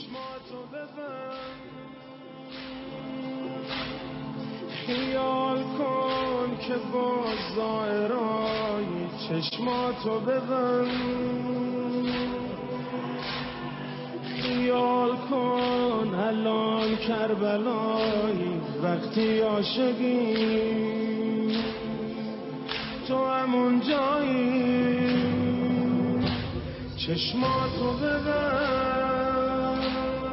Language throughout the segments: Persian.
چشماتو ببند خیال کن که با ظاهرای چشماتو ببند خیال کن الان کربلایی وقتی عاشقی تو همون جایی چشماتو ببند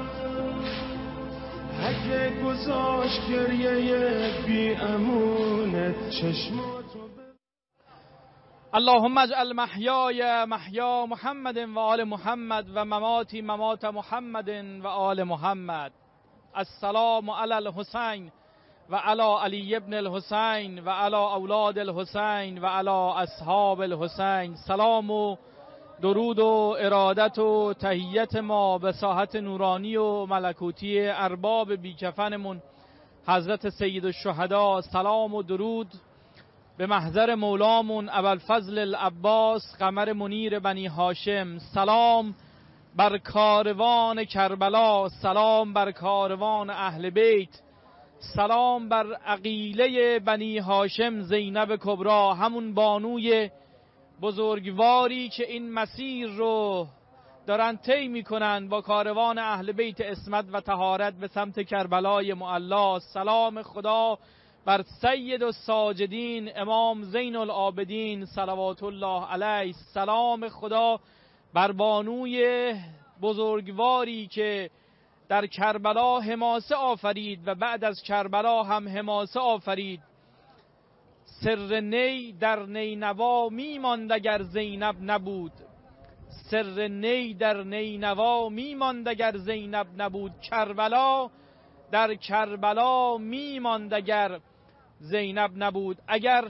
اگه گذاشت گریه بی امونت چشماتو ببند. اللهم اجعل محیای محیا محمد و آل محمد و مماتی ممات محمد و آل محمد. السلام علی الحسین و علی علی ابن الحسین و علی اولاد الحسین و علی اصحاب الحسین. سلام و درود و ارادت و تحیت ما به ساحت نورانی و ملکوتی ارباب بیکفنمون حضرت سید الشهدا. سلام و درود به محضر مولامون ابوالفضل العباس قمر منیر بنی هاشم. سلام بر کاروان کربلا، سلام بر کاروان اهل بیت، سلام بر عقیله بنی هاشم زینب کبرا، همون بانوی بزرگواری که این مسیر رو دارن طی میکنن با کاروان اهل بیت عصمت و طهارت به سمت کربلای معلا. سلام خدا بر سید الساجدین امام زین العابدین صلوات الله علیه. سلام خدا بر بانوی بزرگواری که در کربلا حماسه آفرید و بعد از کربلا هم حماسه آفرید. سر نی در نینوا میماند اگر زینب نبود، سر نی در نینوا میماند اگر زینب نبود، کربلا در کربلا میماند اگر زینب نبود. اگر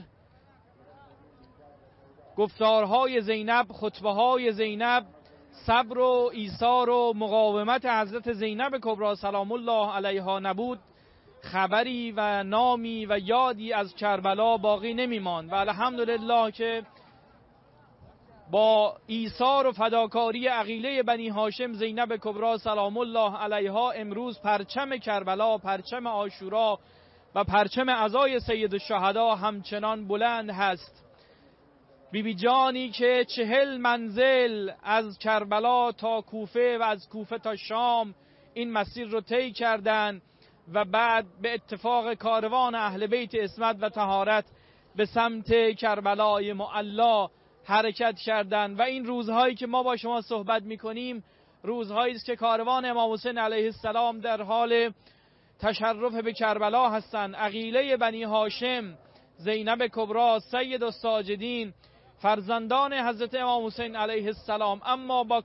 گفتارهای زینب، خطبه‌های زینب، صبر و ایثار و مقاومت حضرت زینب کبرا سلام الله علیها نبود، خبری و نامی و یادی از کربلا باقی نمیماند. و الحمدلله که با ایثار و فداکاری عقیله بنی هاشم زینب کبرا سلام الله علیها امروز پرچم کربلا، پرچم عاشورا و پرچم عزای سید الشهدا همچنان بلند هست. بیبی جانی که 40 منزل از کربلا تا کوفه و از کوفه تا شام این مسیر رو طی کردند و بعد به اتفاق کاروان اهل بیت عصمت و طهارت به سمت کربلای معلا حرکت کردند. و این روزهایی که ما با شما صحبت میکنیم روزهایی است که کاروان امام حسین علیه السلام در حال تشرف به کربلا هستند. عقیله بنی هاشم زینب کبرا سید الساجدین فرزندان حضرت امام حسین علیه السلام، اما با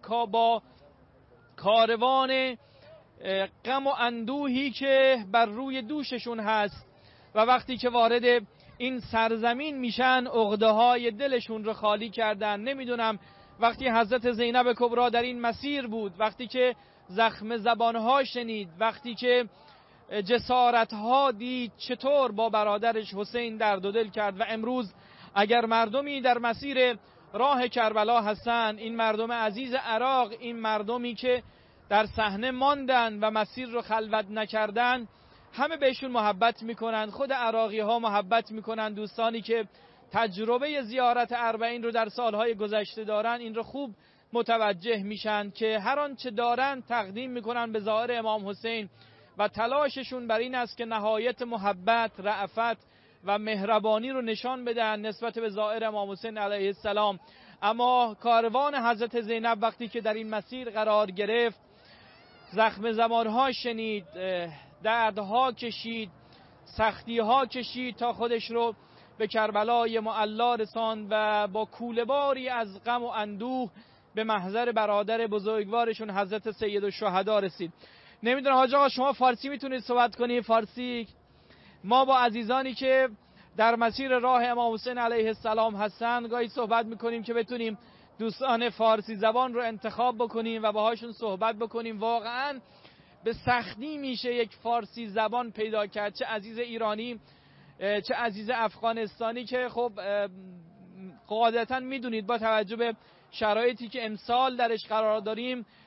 کاروان غم و اندوهی که بر روی دوششون هست و وقتی که وارد این سرزمین میشن عقده های دلشون رو خالی کردن. نمیدونم وقتی حضرت زینب کبرا در این مسیر بود، وقتی که زخم زبانها شنید، وقتی که جسارتها دید، چطور با برادرش حسین درد و دل کرد. و امروز اگر مردمی در مسیر راه کربلا هستن، این مردم عزیز عراق، این مردمی که در صحنه ماندن و مسیر رو خلوت نکردن، همه بهشون محبت میکنن. خود عراقی ها محبت میکنن. دوستانی که تجربه زیارت اربعین رو در سالهای گذشته دارن این رو خوب متوجه میشن که هر آنچه دارن تقدیم میکنن به ظاهر امام حسین و تلاششون بر این است که نهایت محبت، رأفت و مهربانی رو نشان بدن نسبت به ظاهر امام حسین علیه السلام. اما کاروان حضرت زینب وقتی که در این مسیر قرار گرفت، زخم زمانها شنید، دردها کشید، سختیها کشید تا خودش رو به کربلای معلا رساند و با کوله‌باری از غم و اندوه به محضر برادر بزرگوارشون حضرت سید الشهدا رسید. نمیدونم حاج آقا شما فارسی میتونید صحبت کنید؟ فارسی ما با عزیزانی که در مسیر راه امام حسین علیه السلام هستن گاهی صحبت میکنیم که بتونیم دوستان فارسی زبان رو انتخاب بکنیم و باهاشون صحبت بکنیم. واقعا به سختی میشه یک فارسی زبان پیدا کرد، چه عزیز ایرانی چه عزیز افغانستانی که خب قاعدتا میدونید با توجه به شرایطی که امسال درش قرار داریم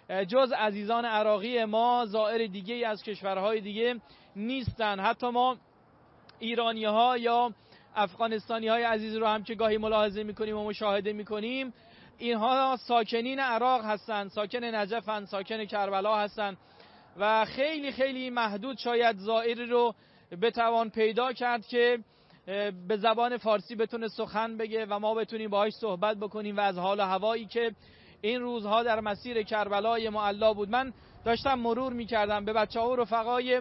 جز عزیزان عراقی ما زائر دیگه از کشورهای دیگه نیستن. حتی ما ایرانی ها یا افغانستانی های عزیز رو هم که گاهی ملاحظه میکنیم و مشاهده میکنیم، اینها ساکنین عراق هستن، ساکن نجفن، ساکن کربلا هستن و خیلی خیلی محدود شاید زائری رو بتوان پیدا کرد که به زبان فارسی بتونه سخن بگه و ما بتونیم باهاش صحبت بکنیم و از حال و هوایی که این روزها در مسیر کربلای معلا بود. من داشتم مرور میکردم به بچه‌ها و رفقای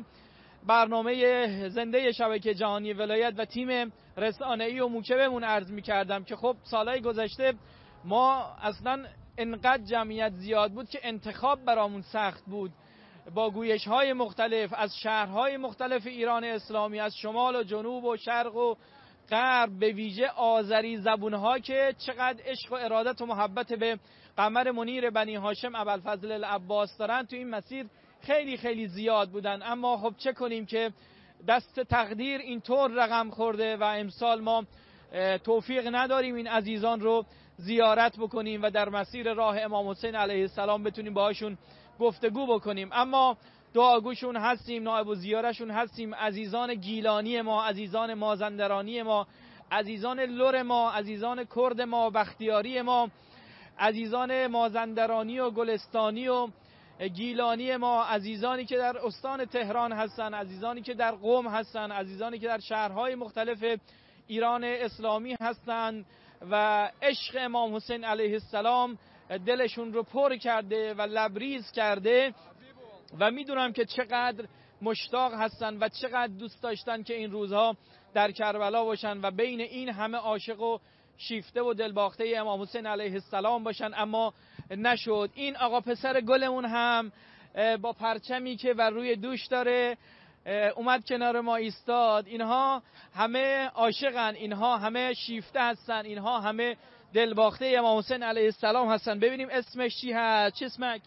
برنامه زنده شبکه جهانی ولایت و تیم رسانه‌ای و موکبمون عرض میکردم که خب سالهای گذشته ما اصلا انقدر جمعیت زیاد بود که انتخاب برامون سخت بود، با گویش‌های مختلف از شهرهای مختلف ایران اسلامی، از شمال و جنوب و شرق و غرب، به ویژه آذری زبونها که چقدر عشق و ارادت و محبت به قمر منیر بنی هاشم ابوالفضل العباس دارن، تو این مسیر خیلی خیلی زیاد بودن. اما خب چه کنیم که دست تقدیر اینطور رقم خورده و امسال ما توفیق نداریم این عزیزان رو زیارت بکنیم و در مسیر راه امام حسین علیه السلام بتونیم باهاشون گفتگو بکنیم. اما دعاگوشون هستیم، نائب الزیارشون هستیم. عزیزان گیلانی ما، عزیزان مازندرانی ما، عزیزان لور ما، عزیزان کرد ما، بختیاری ما، عزیزان مازندرانی و گلستانی و گیلانی ما، عزیزانی که در استان تهران هستن، عزیزانی که در قم هستن، عزیزانی که در شهرهای مختلف ایران اسلامی هستن و عشق امام حسین علیه السلام دلشون رو پر کرده و لبریز کرده و میدونم که چقدر مشتاق هستن و چقدر دوست داشتن که این روزها در کربلا باشن و بین این همه عاشق و شیفته و دلباخته امام حسین علیه السلام باشن، اما نشد. این آقا پسر گلمون هم با پرچمی که بر روی دوش داره اومد کنار ما ایستاد. اینها همه عاشقن، اینها همه شیفته هستن، اینها همه دلباخته امام حسین علیه السلام هستن. ببینیم اسمش چی هست؟ چه اسمک؟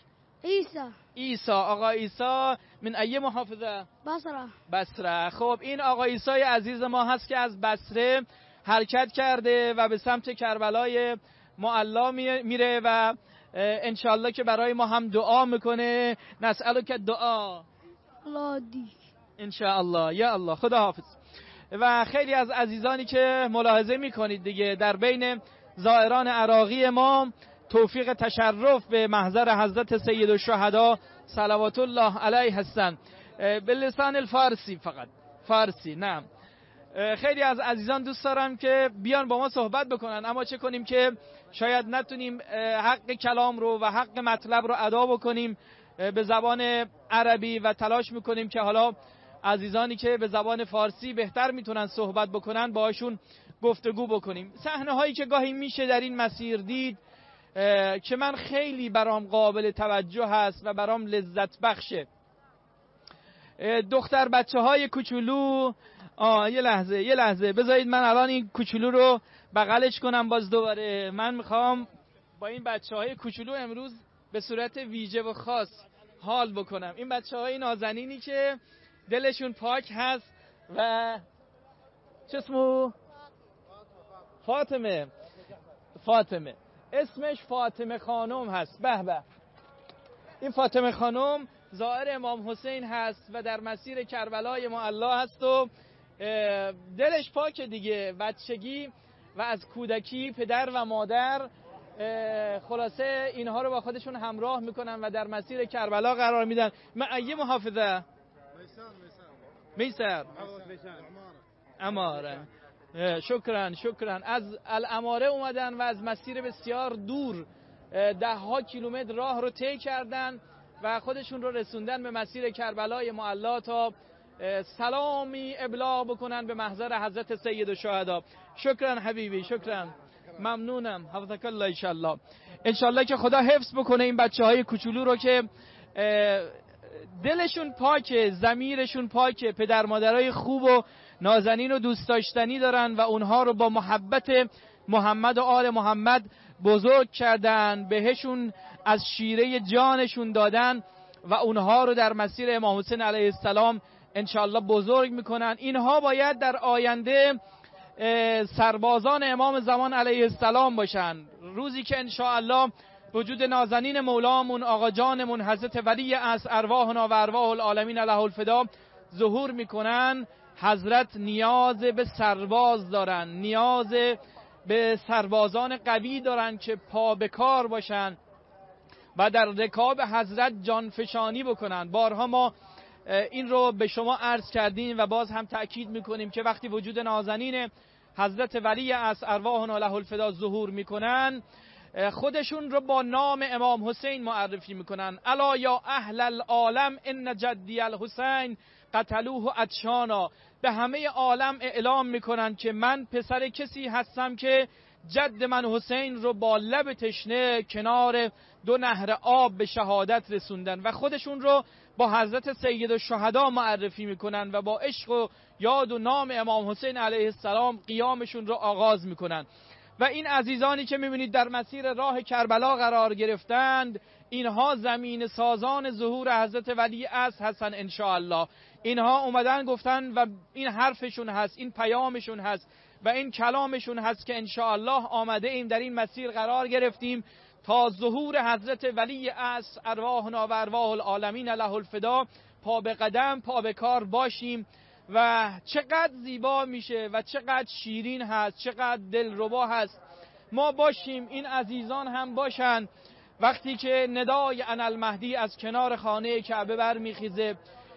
عیسی. آقا عیسی من ای محافظه؟ بصره. خب این آقا عیسی عزیز ما هست که از بصره حرکت کرده و به سمت کربلای معلا میره و انشالله که برای ما هم دعا میکنه. نسألک دعا انشالله. یا الله. خدا حافظ. و خیلی از عزیزانی که ملاحظه میکنید دیگه در بین زائران عراقی ما توفیق تشرف به محضر حضرت سید الشهدا صلوات الله علیه هستن به لسان الفارسی، فقط فارسی. نه، خیلی از عزیزان دوست دارن که بیان با ما صحبت بکنن، اما چه کنیم که شاید نتونیم حق کلام رو و حق مطلب رو ادا بکنیم به زبان عربی و تلاش میکنیم که حالا عزیزانی که به زبان فارسی بهتر میتونن صحبت بکنن باهاشون گفتگو بکنیم. صحنه هایی که گاهی میشه در این مسیر دید که من خیلی برام قابل توجه هست و برام لذت بخشه. دختر بچه های کوچولو، یه لحظه بذارید من الان این کوچولو رو بغلش کنم باز دوباره. من میخوام با این بچه های کوچولو امروز به صورت ویژه و خاص حال بکنم. این بچه های نازنینی که دلشون پاک هست و چه اسمو؟ فاطمه. اسمش فاطمه خانم هست. به به. این فاطمه خانم زائر امام حسین هست و در مسیر کربلای معلا هست و دلش پاکه دیگه. بچگی و از کودکی پدر و مادر خلاصه اینها رو با خودشون همراه میکنن و در مسیر کربلا قرار میدن. ای محافظه؟ میسر اماره. شکرا. از الاماره اومدن و از مسیر بسیار دور 10 کیلومتر راه رو طی کردن و خودشون رو رسوندن به مسیر کربلای معلا تا سلامی ابلاغ بکنن به محضر حضرت سید الشهدا. شکرا حبیبی، شکرا، ممنونم. حفظک الله انشالله که خدا حفظ بکنه این بچه های کوچولو رو که دلشون پاکه، ضمیرشون پاکه، پدر مادرای خوب و نازنین و دوست داشتنی دارن و اونها رو با محبت محمد و آل محمد بزرگ کردن، بهشون از شیره جانشون دادن و اونها رو در مسیر امام حسین علیه السلام انشالله بزرگ میکنن. اینها باید در آینده سربازان امام زمان علیه السلام باشن. روزی که انشالله وجود نازنین مولامون آقا جانمون حضرت ولی از ارواحنا و ارواح العالمین له الفدا ظهور میکنن، حضرت نیاز به سرباز دارن، نیاز به سربازان قوی دارن که پا به کار باشن و در رکاب حضرت جانفشانی بکنن. بارها ما این رو به شما عرض کردیم و باز هم تأکید میکنیم که وقتی وجود نازنین حضرت ولی از ارواحنا له الفدا ظهور میکنن، خودشون رو با نام امام حسین معرفی میکنن. الا یا اهل العالم ان جدی الحسین قتلوه عطشانا. به همه عالم اعلام میکنن که من پسر کسی هستم که جد من حسین رو با لب تشنه کنار دو نهر آب به شهادت رسوندن و خودشون رو با حضرت سید الشهدا معرفی میکنن و با عشق و یاد و نام امام حسین علیه السلام قیامشون رو آغاز میکنن. و این عزیزانی که میبینید در مسیر راه کربلا قرار گرفتند، اینها زمین سازان ظهور حضرت ولی عصر هستن انشاءالله. اینها اومدن گفتن و این حرفشون هست، این پیامشون هست و این کلامشون هست که انشاءالله آمده ایم در این مسیر قرار گرفتیم تا ظهور حضرت ولی عصر ارواحنا و ارواح العالمین له الفدا پا به قدم پا به کار باشیم. و چقدر زیبا میشه و چقدر شیرین هست، چقدر دلربا هست ما باشیم، این عزیزان هم باشن. وقتی که ندای انالمهدی از کنار خانه کعبه برمیخیزه،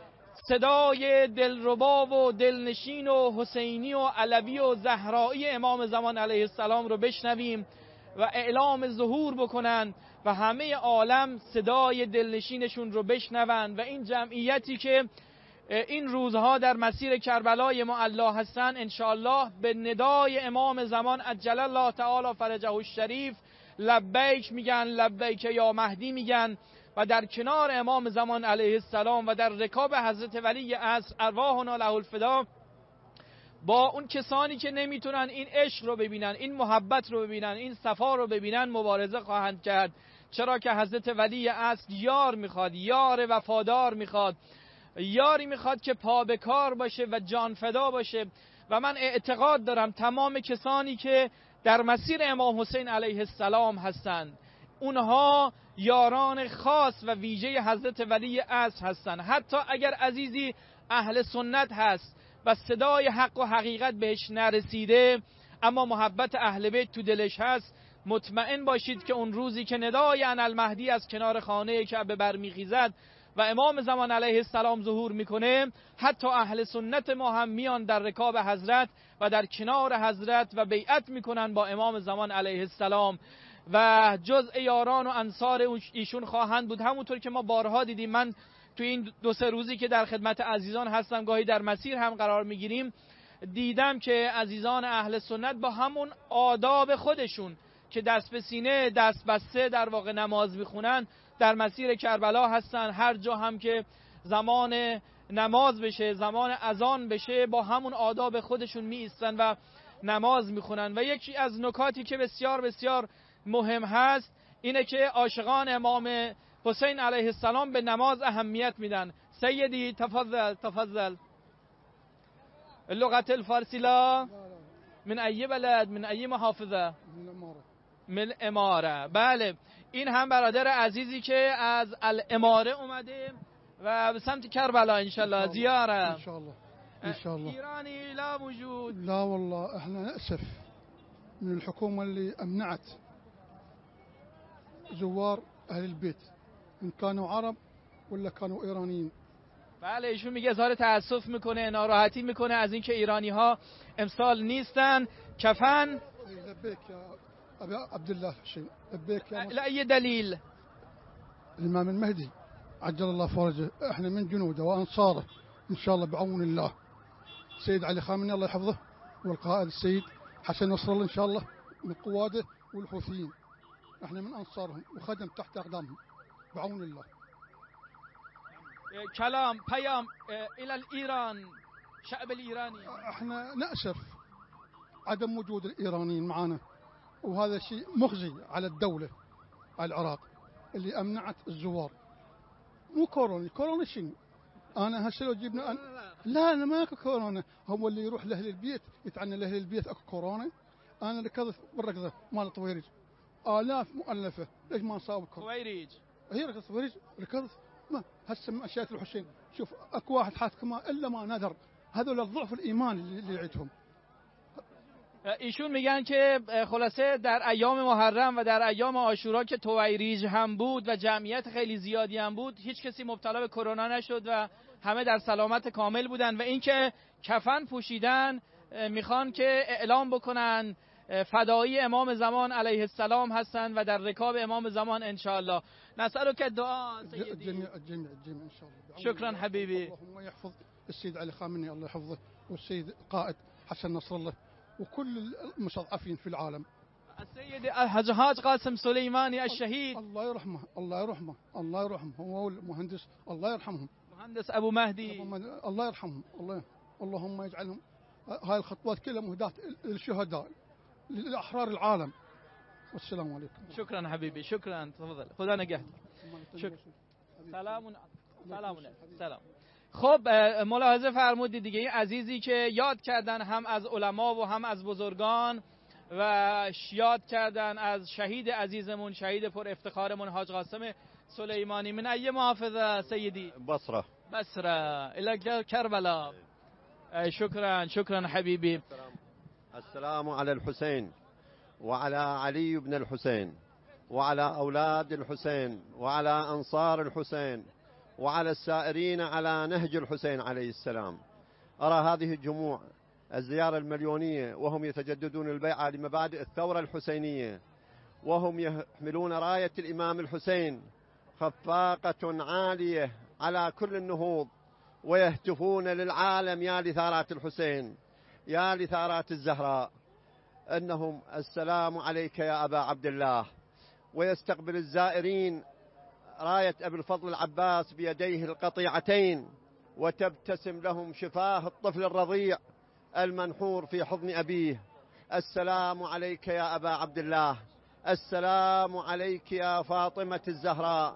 صدای دلربا و دلنشین و حسینی و علوی و زهرایی امام زمان علیه السلام رو بشنویم و اعلام ظهور بکنن و همه عالم صدای دلنشینشون رو بشنون و این جمعیتی که این روزها در مسیر کربلای معلا هستن انشاءالله به ندای امام زمان عجل الله تعالی فرجه الشریف لبیک میگن، لبیک یا مهدی میگن و در کنار امام زمان علیه السلام و در رکاب حضرت ولی عصر ارواحنا له الفدا با اون کسانی که نمیتونن این عشق رو ببینن، این محبت رو ببینن، این صفا رو ببینن مبارزه خواهند کرد. چرا که حضرت ولی عصر یار میخواد، یار وفادار میخواد، یاری میخواد که پا به کار باشه و جان فدا باشه. و من اعتقاد دارم تمام کسانی که در مسیر امام حسین علیه السلام هستند اونها یاران خاص و ویژه حضرت ولی عصر هستند. حتی اگر عزیزی اهل سنت هست و صدای حق و حقیقت بهش نرسیده اما محبت اهل بیت تو دلش هست، مطمئن باشید که اون روزی که ندای انالمهدی از کنار خانه کعبه برمیخیزد و امام زمان علیه السلام ظهور میکنه، حتی اهل سنت ما هم میان در رکاب حضرت و در کنار حضرت و بیعت میکنن با امام زمان علیه السلام و جزء یاران و انصار ایشون خواهند بود. همونطور که ما بارها دیدیم، من تو این 2-3 روزی که در خدمت عزیزان هستم گاهی در مسیر هم قرار میگیریم، دیدم که عزیزان اهل سنت با همون آداب خودشون که دست به سینه دست بسته در واقع نماز میخونن در مسیر کربلا هستن. هر جا هم که زمان نماز بشه، زمان اذان بشه، با همون آداب خودشون می ایستن و نماز میخونن. و یکی از نکاتی که بسیار بسیار مهم هست اینه که عاشقان امام حسین علیه السلام به نماز اهمیت میدن. سیدی تفضل اللغت الفارسی لا من ای بلد من ای محافظه من اماره. بله، این هم برادر عزیزی که از الاماره اومده و به سمت کربلا انشالله زیاره. انشالله ایرانی لا موجود. لا والله احنا نأسف من الحكومة اللي امنعت زوار اهل البيت ان كانوا عرب ولا كانوا ایرانیین. بله، ایشون میگه اظهار تأسف میکنه، ناراحتی میکنه از اینکه ایرانی ها امسال نیستن. کفن لبيك يا ابي عبد الله حسين، لبيك يا لأي دلیل؟ الامام المهدي عجل الله فرجه، احنا من جنوده وانصاره ان شاء الله بعون الله. سيد علي خامنئي الله يحفظه والقائد السيد حسن نصر الله ان شاء الله من قواده والحوثيين، احنا من انصارهم وخدم تحت اقدامهم بعون الله. كلام پیام الى الايران شعب الايراني. احنا نأسف عدم وجود الايرانيين معنا، وهذا شيء مخزي على الدولة، على العراق اللي امنعت الزوار. مو كورونا، كورونا شنو؟ انا هسه لو جبنا لا انا ماكو كورونا، هو اللي يروح لاهل البيت يتعنى لاهل البيت اكو كورونا. انا ركضت بالركضه مال طويرج آلاف مؤلفة، ليش ما نصابكم؟ خويريج هي ركض ما هسه من أشياء الحسين. شوف أكو واحد حاكم إلا ما ندر، هذول الضعف الإيماني اللي عندهم. ایشون میگن که خلاصه در ایام محرم و در ایام عاشورا که تویریج هم بود و جمعیت خیلی زیادی هم بود، هیچ کسی مبتلا به کرونا نشد و همه در سلامت کامل بودن و اینکه کفن پوشیدن میخوان که اعلام بکنن فدایی امام زمان علیه السلام هستن و در رکاب امام زمان انشاءالله. نسألك الدعاء سيدي. الجميع ان شاء الله. شكرا حبيبي. اللهم يحفظ السيد علي خامنئي الله يحفظه، والسيد القائد حسن نصر الله، وكل المستضعفين في العالم. السيد الحاج قاسم سليماني الشهيد الله يرحمه الله يرحمه الله يرحمه، هو المهندس الله يرحمهم، مهندس ابو مهدي الله يرحمهم. اللهم يجعلهم هاي الخطوات كلها مهداة للشهداء لأحرار العالم. والسلام عليكم. شكرا حبيبي، شكرا، تفضل، خدا نگهدار. سلام. خب ملاحظه فرمودید دیگه، این عزیزی که یاد کردن هم از علما و هم از بزرگان و یاد کردن از شهید عزیزمون، شهید پر افتخارمون حاج قاسم سلیمانی. من ای محافظه سیدی؟ بصره الى کربلا. شكرا حبيبي. السلام على الحسين وعلى علي بن الحسين وعلى أولاد الحسين وعلى أنصار الحسين وعلى السائرين على نهج الحسين عليه السلام. أرى هذه الجموع الزيارة المليونية وهم يتجددون البيعة لمبادئ الثورة الحسينية، وهم يحملون راية الإمام الحسين خفاقة عالية على كل النهوض، ويهتفون للعالم يا لثارات الحسين يا لثارات الزهراء أنهم السلام عليك يا أبا عبد الله. ويستقبل الزائرين راية أبي الفضل العباس بيديه القطيعتين، وتبتسم لهم شفاه الطفل الرضيع المنحور في حضن أبيه. السلام عليك يا أبا عبد الله، السلام عليك يا فاطمة الزهراء،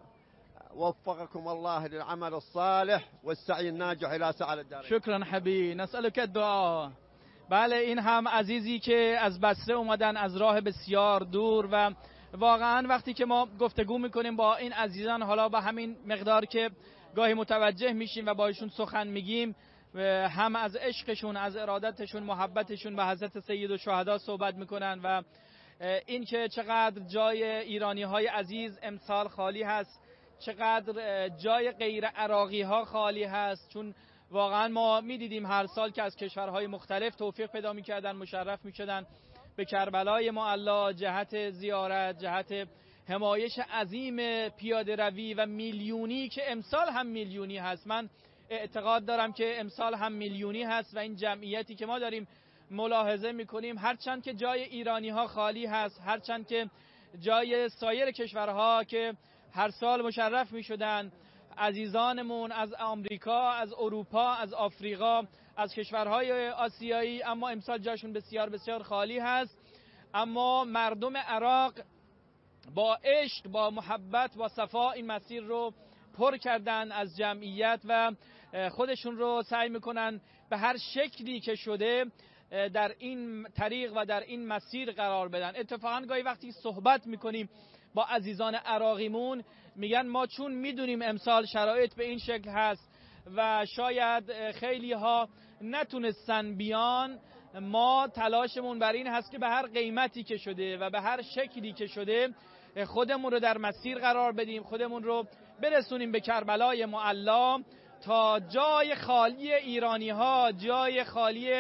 وفقكم الله للعمل الصالح والسعي الناجح إلى سعادة الدارين. شكرا حبیبی، نسألك الدعاء. بله، این هم عزیزی که از بصره اومدن از راه بسیار دور و واقعا وقتی که ما گفتگو میکنیم با این عزیزان، حالا با همین مقدار که گاهی متوجه میشیم و با ایشون سخن میگیم، هم از عشقشون، از ارادتشون، محبتشون به حضرت سید الشهدا صحبت میکنن و این که چقدر جای ایرانی های عزیز امسال خالی هست، چقدر جای غیر عراقی ها خالی هست، چون واقعا ما میدیدیم هر سال که از کشورهای مختلف توفیق پیدا میکردن، مشرف میشدن به کربلای معلی جهت زیارت، جهت حمایش عظیم پیاده روی و میلیونی که امسال هم میلیونی هست. من اعتقاد دارم که امسال هم میلیونی هست و این جمعیتی که ما داریم ملاحظه میکنیم، هرچند که جای ایرانی ها خالی هست، هرچند که جای سایر کشورها که هر سال مشرف میشدن، عزیزانمون از آمریکا، از اروپا، از آفریقا، از کشورهای آسیایی، اما امسال جاشون بسیار بسیار خالی هست. اما مردم عراق با عشق، با محبت، با صفا این مسیر رو پر کردن از جمعیت و خودشون رو سعی میکنن به هر شکلی که شده در این طریق و در این مسیر قرار بدن. اتفاقا گاهی وقتی صحبت میکنیم با عزیزان عراقیمون میگن ما چون میدونیم امسال شرایط به این شکل هست و شاید خیلی ها نتونستن بیان، ما تلاشمون بر این هست که به هر قیمتی که شده و به هر شکلی که شده خودمون رو در مسیر قرار بدیم، خودمون رو برسونیم به کربلای معلی تا جای خالی ایرانی ها، جای خالی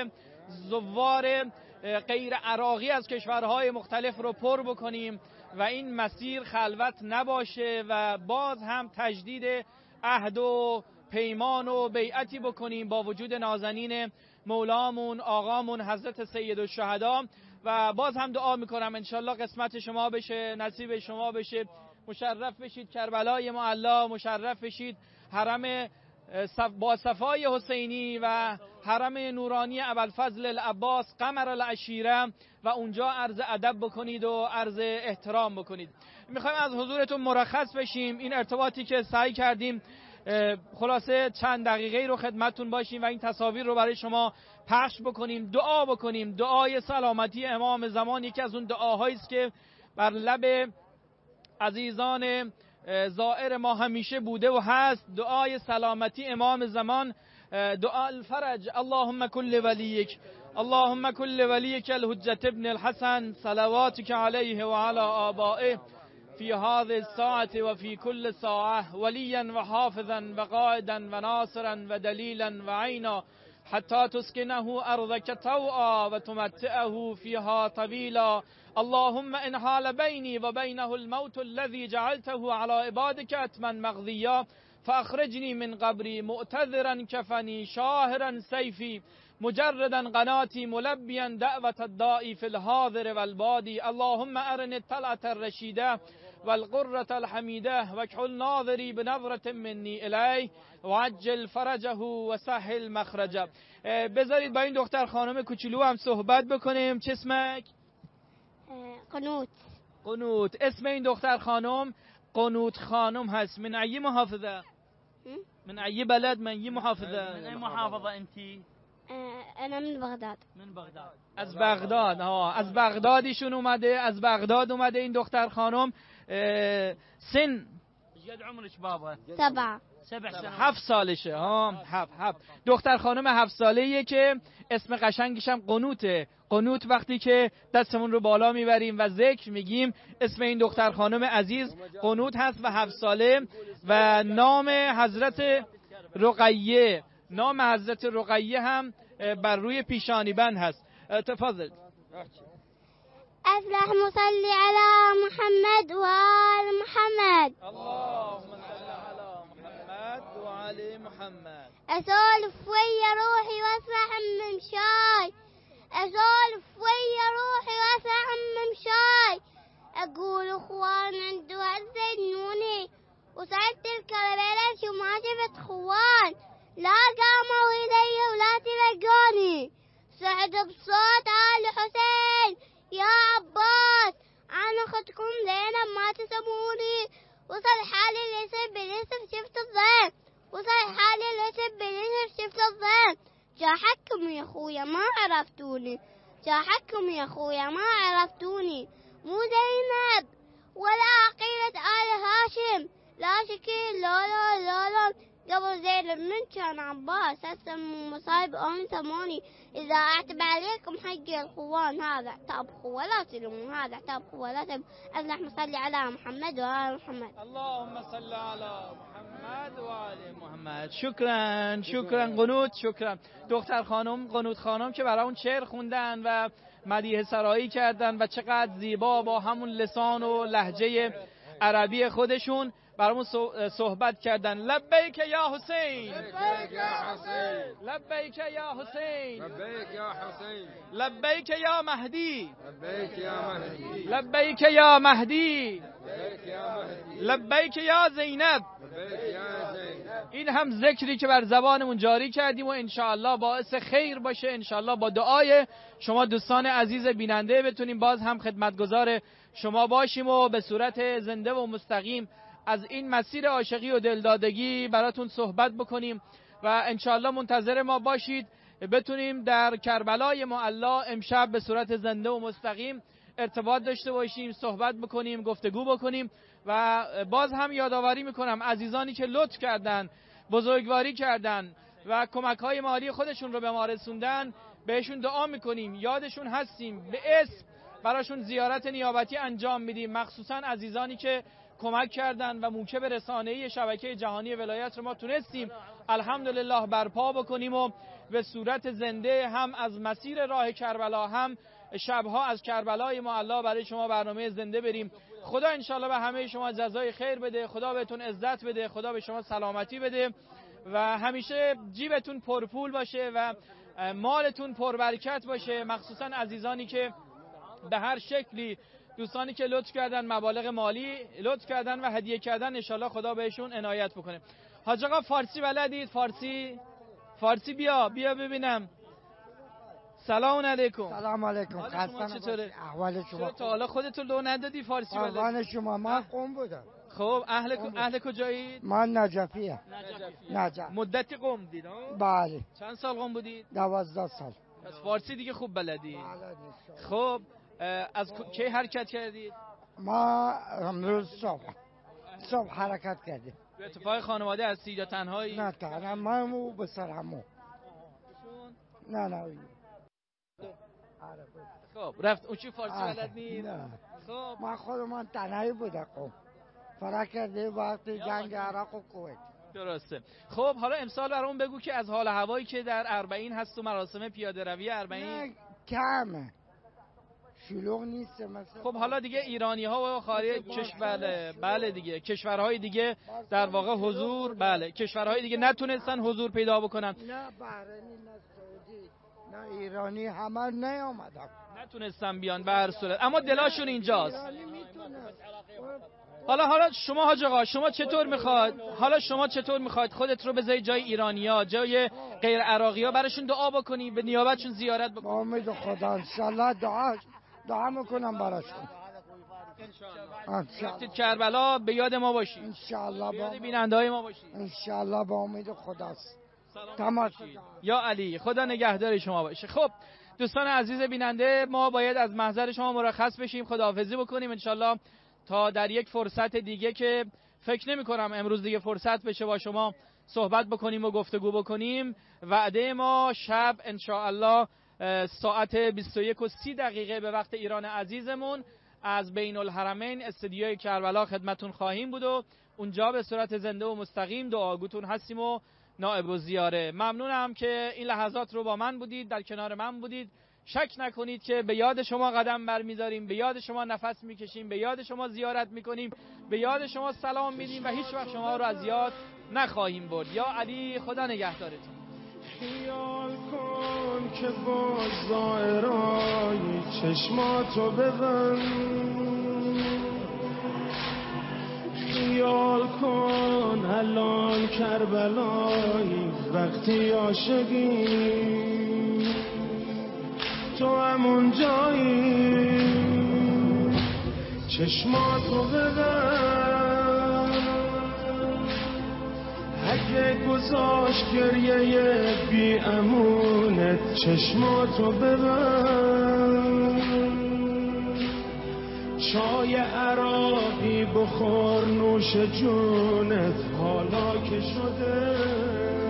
زوار غیر عراقی از کشورهای مختلف رو پر بکنیم و این مسیر خلوت نباشه و باز هم تجدید عهد و پیمان و بیعتی بکنیم با وجود نازنین مولامون آقامون حضرت سید الشهدا. و باز هم دعا میکنم انشالله قسمت شما بشه، نصیب شما بشه، مشرف بشید کربلای معلی، مشرف بشید حرم با صفای حسینی و حرم نورانی ابوالفضل العباس قمر العشیره و اونجا عرض ادب بکنید و عرض احترام بکنید. میخوایم از حضورتون مرخص بشیم. این ارتباطی که سعی کردیم خلاصه چند دقیقه رو خدمتتون باشیم و این تصاویر رو برای شما پخش بکنیم، دعا بکنیم. دعای سلامتی امام زمان یکی از اون دعاهایی است که بر لب عزیزان زائر ما همیشه بوده و هست. دعای سلامتی امام زمان، دعا الفرج. اللهم كل وليك، اللهم كل وليك الحجة ابن الحسن صلواتك عليه وعلى آبائه في هذه الساعة وفي كل ساعة وليا وحافظا وقائدا وناصرا ودليلا وعينا حتى تسكنه أرضك طوعا وتمتعه فيها طويلا. اللهم إن حال بيني وبينه الموت الذي جعلته على عبادك أتما مغذيا فأخرجني من قبري مؤتذرا كفني شاهرا سيفي مجردا قناتي ملبيا دعوة الداعي في الحاضر والبادي. اللهم أرني الطلعة الرشيدة والقرة الحميدة واكحل ناظري بنظرة مني إليه وعجل فرجه وسهل مخرجه. بذارید با این دختر خانم کوچولو هم صحبت بکنیم. چه اسمک؟ قنوت. قنوت. اسم این دختر خانم قنوت خانم هست. من أي محافظة؟ من أي بلد؟ من أي محافظة؟ من أي محافظة أنتي؟ أنا من بغداد. من بغداد. از بغداد. از بغدادیشون اومده، از بغداد اومده این دختر خانم. سن ايش قد عمرك بابا؟ 7 سنوات. 7 سالشه. هفت. دختر خانم 7 ساله‌ایه که اسم قشنگش هم قنوته. قنوت وقتی که دستمون رو بالا میبریم و ذکر میگیم اسم این دختر خانم عزیز قنوت هست و 7 ساله و نام حضرت رقیه، نام حضرت رقیه هم بر روی پیشانی بند هست. تفضل. اللهم صل على محمد وآل محمد. اللهم صل على محمد وعلى محمد. أسولف ويا روحي واسمع من شاي، أسولف ويا روحي واسمع من شاي. أقول اخوان عنده هالزنوني وسعدت الكربلاء شو ما شفت خوان، لا قاموا إلي ولا تلقوني. سعد بصوت آل حسين يا عباس، أنا أخذكم لينا ما تسموني. وصل حالي الاسم بالاسم شفت الضيم، وصل حالي الاسم بالاسم شفت الضيم. جاحكم يا خويا ما عرفتوني، جاحكم يا خويا ما عرفتوني. مو زينب ولا عقيلة آل هاشم، لا شكيل لا لا لا لا. قبل زينب من كان عباس، هسه مصايب أم ثماني. إذا أعتب عليكم حق الخوان هذا اعتاب خوة لا تلومون، هذا اعتاب خوة لا تلومون. اللهم صل على محمد وآل محمد. اللهم صل على محمد و آل محمد. شکرا قنوت. شکرا دختر خانم قنوت خانم که برای اون شعر خوندن و مدیح سرایی کردن و چقدر زیبا با همون لسان و لهجه عربی خودشون برامون صحبت کردن. لبیک یا حسین، لبیک یا حسین، لبیک یا حسین، لبیک یا حسین، لبیک یا مهدی، لبیک یا مهدی، لبیک یا مهدی، لبیک یا مهدی، لبیک یا زینب. لبیک یا زینب. این هم ذکری که بر زبانمون جاری کردیم و انشاءالله باعث خیر باشه. انشاءالله با دعای شما دوستان عزیز بیننده بتونیم باز هم خدمتگزار شما باشیم و به صورت زنده و مستقیم از این مسیر عاشقی و دلدادگی براتون صحبت بکنیم و انشاءالله منتظر ما باشید بتونیم در کربلای معلا امشب به صورت زنده و مستقیم ارتباط داشته باشیم، صحبت بکنیم، گفتگو بکنیم. و باز هم یادآوری میکنم عزیزانی که لطف کردن، بزرگواری کردن و کمک‌های مالی خودشون رو به ما رسوندن، بهشون دعا میکنیم، یادشون هستیم، به اسم براشون زیارت نیابتی انجام میدیم. مخصوصا عزیزانی که کمک کردن و موکب رسانه‌ای شبکه جهانی ولایت رو ما تونستیم الحمدلله برپا بکنیم و به صورت زنده هم از مسیر راه کربلا هم شبها از کربلای معلا برای شما برنامه زنده بریم. خدا انشالله به همه شما جزای خیر بده، خدا بهتون عزت بده، خدا به شما سلامتی بده و همیشه جیبتون پرپول باشه و مالتون پربرکت باشه. مخصوصا عزیزانی که به هر شکلی، دوستانی که لطف کردن، مبالغ مالی لطف کردن و هدیه کردن، انشالله خدا بهشون عنایت بکنه. حاج آقا فارسی بلدید؟ فارسی بیا ببینم. سلام علیکم. سلام علیکم. چطوره؟ احوال شما؟ تا حالا خودتون لو ندادی فارسی بلد؟ احوال شما؟ من قم بودم. خب اهل کجایید؟ من نجفیه. نجف. مدتی قم دید؟ بله. چند سال قم بودید؟ 12 سال. پس فارسی دیگه خوب بلدی؟ بله. خب از کی حرکت کردید؟ ما امروز صبح حرکت کردیم. به اتفاق خانواده هستی یا تنهایی؟ نه تنها، من و بسرمو. نه خب رفت اون چی فارسی بلد نیست؟ نه خب من خودمان تنهایی بودم. فرق کرده وقتی جنگ عراق و کویت. درسته. خب حالا امسال برامون بگو که از حال هوایی که در اربعین هست و مراسم پیاده روی اربعین. نه کمه، شلوغ نیست مثلا. خب حالا دیگه ایرانی ها و خارج کشور، بله دیگه کشورهای دیگه در واقع حضور، بله کشورهای دیگه نتونستن حضور پیدا بکنن. نه بحرینی، نه سعودی، نه ایرانی، همه نیامدن، نتونستن بیان به هر صورت، اما دلاشون اینجاست. ایرانی میتونه. حالا شما حاج آقا شما چطور میخواد خودت رو بذاری جای ایرانی‌ها، جای غیر عراقی‌ها، براشون دعا بکنی، به نیابتشون زیارت بکنی؟ با امید خدا انشالله دعا میکنم براشون. رفتید کربلا به یاد ما باشی، انشالله به یاد بیننده‌های ما باشی. انشالله با امید خداست. تمام یا علی، خدا نگهدار شما باشه. خب دوستان عزیز بیننده، ما باید از محضر شما مرخص بشیم، خداحافظی بکنیم انشالله تا در یک فرصت دیگه که فکر نمی کنم امروز دیگه فرصت بشه با شما صحبت بکنیم و گفتگو بکنیم. وعده ما شب انشاءالله ساعت 21:30 به وقت ایران عزیزمون از بین الحرمین استدیوی کربلا خدمتون خواهیم بود و اونجا به صورت زنده و مستقیم دعاگوتون هستیم و نائب الزیاره. ممنونم که این لحظات رو با من بودید، در کنار من بودید. شک نکنید که به یاد شما قدم برمی‌داریم، به یاد شما نفس میکشیم، به یاد شما زیارت میکنیم، به یاد شما سلام میدیم و هیچ وقت شما رو از یاد نخواهیم برد. یا علی، خدا نگهدارتون. خیال کن که با زائرای چشماتو ببند، خیال کن الان کربلایی وقتی عاشقی تو همون جایی، چشماتو ببند، اگه گذاشت گریه بی امونت چشماتو ببند، چای عراقی بخور نوش جونت حالا که شده